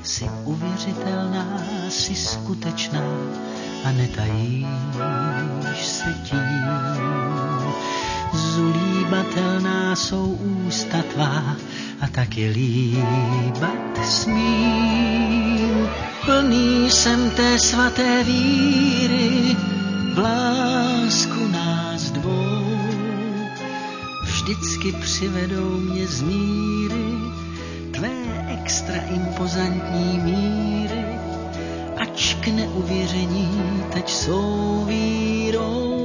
Jsi uvěřitelná, jsi skutečná a netajíš se tím. Zulíbatelná jsou ústa tvá a tak je líbat smím. Plný jsem té svaté víry v lásku nás dvou. Vždycky přivedou mě z míry tvé extra impozantní míry, ač k neuvěření teď jsou vírou.